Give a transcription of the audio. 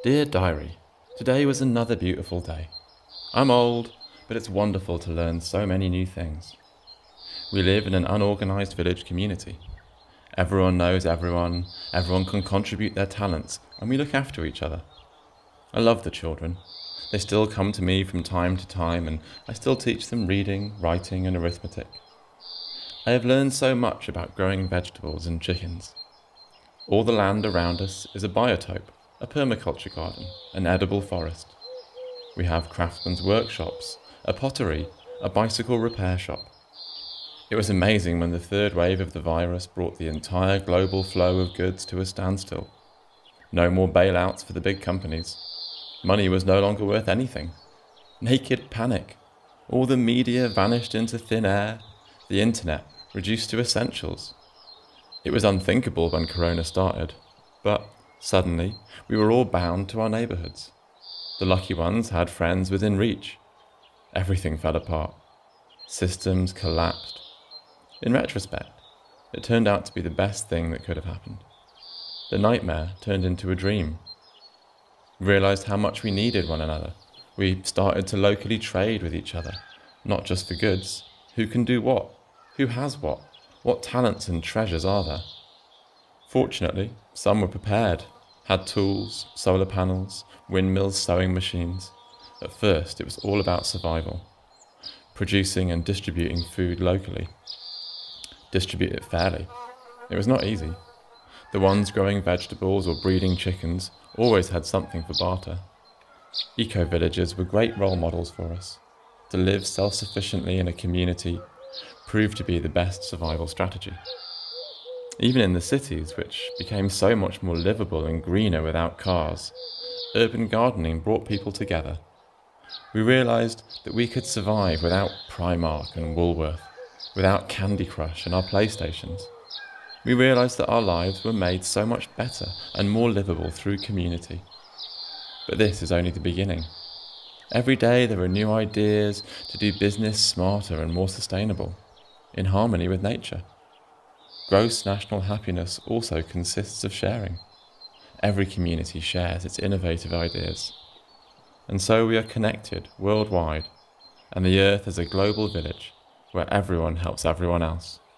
Dear Diary, today was another beautiful day. I'm old, but it's wonderful to learn so many new things. We live in an unorganised village community. Everyone knows everyone can contribute their talents, and we look after each other. I love the children. They still come to me from time to time, and I still teach them reading, writing, and arithmetic. I have learned so much about growing vegetables and chickens. All the land around us is a biotope, a permaculture garden, an edible forest. We have craftsmen's workshops, a pottery, a bicycle repair shop. It was amazing when the third wave of the virus brought the entire global flow of goods to a standstill. No more bailouts for the big companies. Money was no longer worth anything. Naked panic. All the media vanished into thin air. The internet reduced to essentials. It was unthinkable when Corona started, but suddenly we were all bound to our neighbourhoods. The lucky ones had friends within reach. Everything fell apart. Systems collapsed. In retrospect, it turned out to be the best thing that could have happened. The nightmare turned into a dream. We realised how much we needed one another. We started to locally trade with each other, not just for goods. Who can do what? Who has what? What talents and treasures are there? Fortunately, some were prepared, had tools, solar panels, windmills, sewing machines. At first, it was all about survival, producing and distributing food locally. Distribute it fairly. It was not easy. The ones growing vegetables or breeding chickens always had something for barter. Eco-villages were great role models for us. To live self-sufficiently in a community proved to be the best survival strategy. Even in the cities, which became so much more livable and greener without cars, urban gardening brought people together. We realised that we could survive without Primark and Woolworth, without Candy Crush and our PlayStations. We realised that our lives were made so much better and more livable through community. But this is only the beginning. Every day there are new ideas to do business smarter and more sustainable, in harmony with nature. Gross national happiness also consists of sharing. Every community shares its innovative ideas. And so we are connected worldwide, and the Earth is a global village where everyone helps everyone else.